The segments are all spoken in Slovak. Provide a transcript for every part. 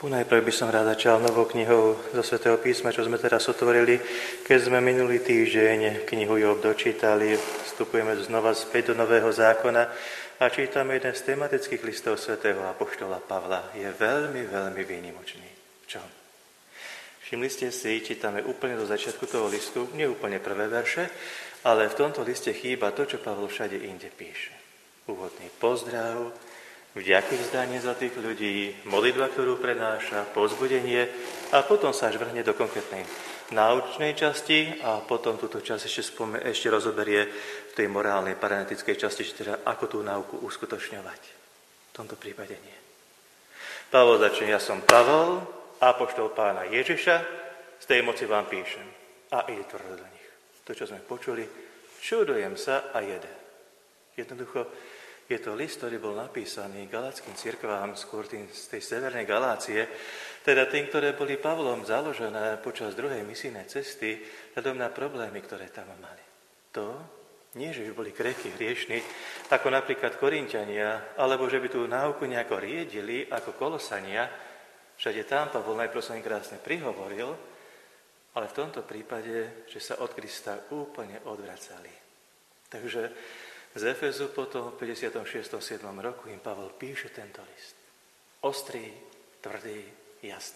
Najprv by som rád začal novou knihou zo Svätého písma, čo sme teraz otvorili. Keď sme minulý týždeň knihu Job dočítali, vstupujeme znova späť do Nového zákona a čítame jeden z tematických listov svätého apoštola Pavla. Je veľmi, veľmi výnimočný. V čom? Všimli ste si, čítame úplne do začiatku toho listu, nie úplne prvé verše, ale v tomto liste chýba to, čo Pavol všade inde píše. Úvodný pozdrav, vďaky vzdanie za tých ľudí, modlitba, ktorú prenáša, povzbudenie a potom sa až vrhne do konkrétnej náučnej časti a potom túto časť ešte rozoberie v tej morálnej, paranetickej časti, čiže teda ako tú náuku uskutočňovať. V tomto prípade nie. Pavol začne, ja som Pavol, apoštol pána Ježiša, z tej moci vám píšem. A ide tvrdo do nich. To, čo sme počuli, čudujem sa a jede. Jednoducho, je to list, ktorý bol napísaný galackým cirkvám, skôr tým z tej severnej Galácie, teda tým, ktoré boli Pavlom založené počas druhej misijnej cesty, vzhľadom na problémy, ktoré tam mali. To nie, že by boli krehkí, hriešni, ako napríklad Korinťania, alebo že by tú náuku nejako riedili, ako Kolosania. Všade tam Pavol najprv sa im krásne prihovoril, ale v tomto prípade, že sa od Krista úplne odvracali. Takže z Efezu potom v 56. 7. roku im Pavol píše tento list. Ostrý, tvrdý, jasný.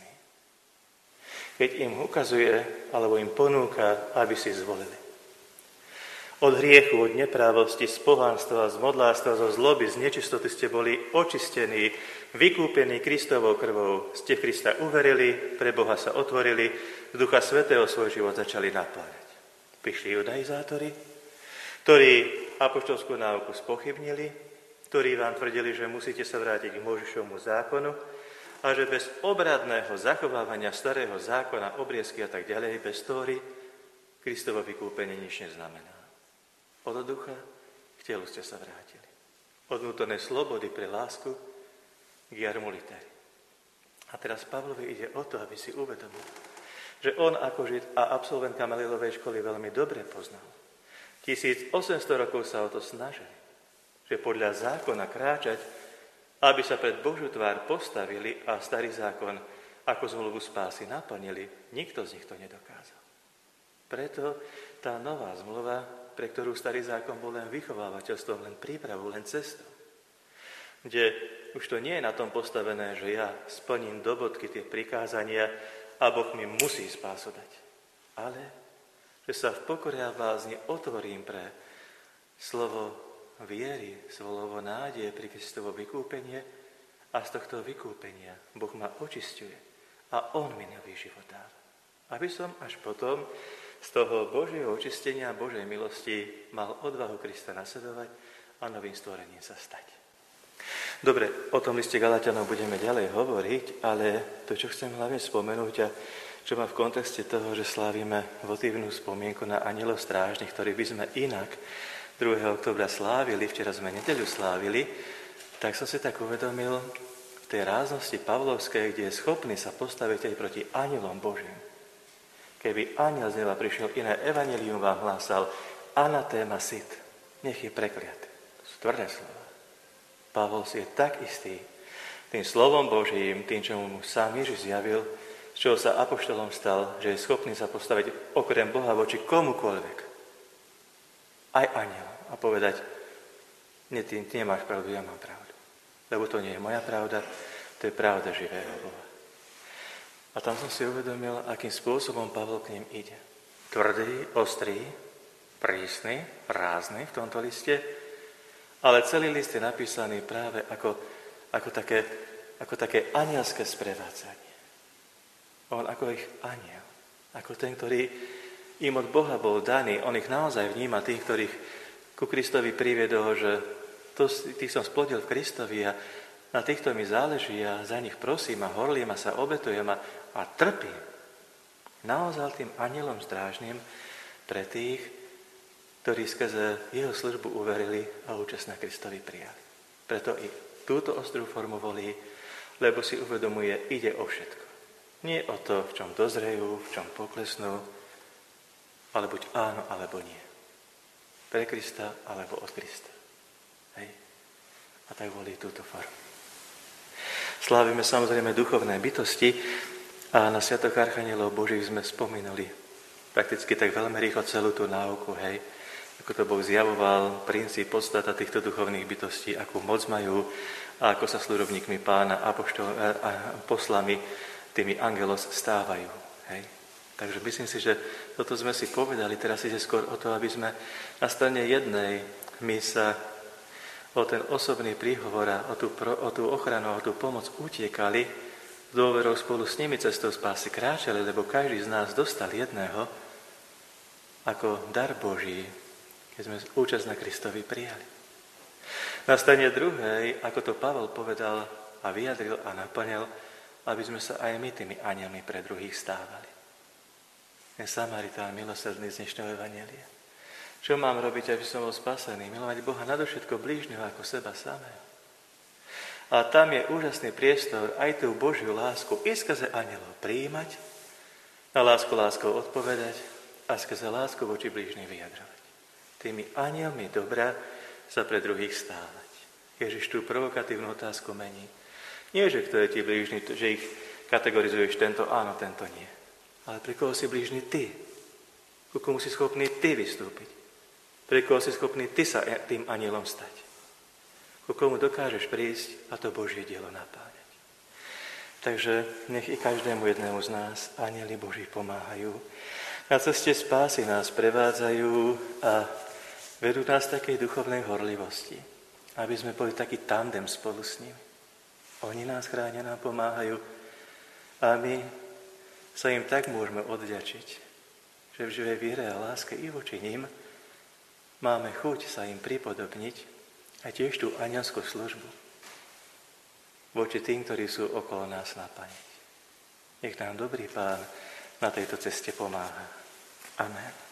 Keď im ukazuje, alebo im ponúka, aby si zvolili. Od hriechu, od neprávosti, z pohanstva, z modlárstva, zo zloby, z nečistoty ste boli očistení, vykúpení Kristovou krvou. Ste Krista uverili, pre Boha sa otvorili, z Ducha Svätého svoj život začali napláňať. Prišli judaizátori, ktorí apoštolskú náuku spochybnili, ktorí vám tvrdili, že musíte sa vrátiť k Mojžišovmu zákonu a že bez obradného zachovávania starého zákona, obriezky a tak ďalej, bez Tóry, Kristovo vykúpenie nič neznamená. Od ducha k telu ste sa vrátili. Od vnútornej slobody pre lásku k jarmu litery. A teraz Pavlovi ide o to, aby si uvedomil, že on ako Žid a absolvent Gamalilovej školy veľmi dobre poznal. 1800 rokov sa o to snažili, že podľa zákona kráčať, aby sa pred Božiu tvár postavili a starý zákon ako zmluvu spásy naplnili, nikto z nich to nedokázal. Preto tá nová zmluva, pre ktorú starý zákon bol len vychovávateľstvom, len prípravou, len cestou, kde už to nie je na tom postavené, že ja splním do bodky tie prikázania a Boh mi musí spásu dať, ale že sa v pokore a blázni otvorím pre slovo viery, slovo nádeje pri Kristovo vykúpenie a z tohto vykúpenia Boh ma očisťuje a On mi nový život dáva. Aby som až potom z toho Božieho očistenia a Božej milosti mal odvahu Krista nasledovať a novým stvorením sa stať. Dobre, o tom liste Galatianov budeme ďalej hovoriť, ale to, čo chcem hlavne spomenúť a čo má v kontexte toho, že slávime votívnu spomienku na anjelov strážnych, ktorých by sme inak 2. októbra slávili, včera sme nedeľu slávili, tak som si tak uvedomil v tej ráznosti Pavlovskej, kde je schopný sa postaviť aj proti anjelom Božím. Keby anjel z neba prišiel, iné evanjelium vám hlásal, anatéma sit, nech je prekliatý. To sú tvrdé slova. Pavol si je tak istý tým slovom Božím, tým, čo mu sám Ježiš zjavil, z čoho sa apoštolom stal, že je schopný sa postaviť okrem Boha voči komukoľvek. Aj anjel. A povedať, ty nemáš pravdu, ja mám pravdu. Lebo to nie je moja pravda, to je pravda živého Boha. A tam som si uvedomil, akým spôsobom Pavol k ním ide. Tvrdý, ostrý, prísny, rázny v tomto liste, ale celý list je napísaný práve ako také anielské sprevádzanie. On ako ich anjel, ako ten, ktorý im od Boha bol daný. On ich naozaj vníma, tých, ktorých ku Kristovi priviedol, že tých som splodil v Kristovi a na týchto mi záleží a za nich prosím a horlím a sa obetujem a trpím. Naozaj tým anjelom strážnym pre tých, ktorí skrze jeho službu uverili a účasť na Kristovi prijali. Preto i túto ostrú formu volí, lebo si uvedomuje, ide o všetko. Nie o to, v čom dozrejú, v čom poklesnú, ale buď áno, alebo nie. Pre Krista, alebo od Krista. Hej. A tak volí túto formu. Slávime samozrejme duchovné bytosti a na Sviatok Archanielov Božích sme spomínali prakticky tak veľmi rýchlo celú tú náuku, hej. Ako to Boh zjavoval, princíp, podstata týchto duchovných bytostí, akú moc majú a ako sa služobníkmi Pána a poslami, tými angelos stávajú, hej. Takže myslím si, že toto sme si povedali, teraz ide skôr o to, aby sme na strane jednej my sa o ten osobný príhovor a o tú ochranu, o tú pomoc utiekali, s dôverou spolu s nimi cestou spásy kráčali, lebo každý z nás dostal jedného ako dar Boží, keď sme účasť na Kristovi prijali. Na strane druhej, ako to Pavol povedal a vyjadril a naplnil, aby sme sa aj my tými anjelmi pre druhých stávali. Ten Samaritán milosrdný z dnešného evanjelia. Čo mám robiť, aby som bol spasený? Milovať Boha nadovšetko blížneho ako seba samého. A tam je úžasný priestor aj tú Božiu lásku i skrze anjelov prijímať, na lásku láskou odpovedať a skrze lásku voči blížnym vyjadrovať. Tými anjelmi dobra sa pre druhých stávať. Ježiš tú provokatívnu otázku mení. Nie, že kto je ti blížny, že ich kategorizuješ tento áno, tento nie. Ale pre koho si blížny ty? Ku komu si schopný ty vystúpiť? Pre koho si schopný ty sa tým anielom stať? Ku komu dokážeš prísť a to Božie dielo napáňať? Takže nech i každému jednému z nás anjeli Boží pomáhajú. Na ceste spásy nás prevádzajú a vedú nás takej duchovnej horlivosti, aby sme boli taký tandem spolu s nimi. Oni nás chránia, nám pomáhajú a my sa im tak môžeme odvďačiť, že v živej viere a láske i voči nim máme chuť sa im pripodobniť a tiež tú anielskú službu voči tým, ktorí sú okolo nás naplniť. Nech nám dobrý Pán na tejto ceste pomáha. Amen.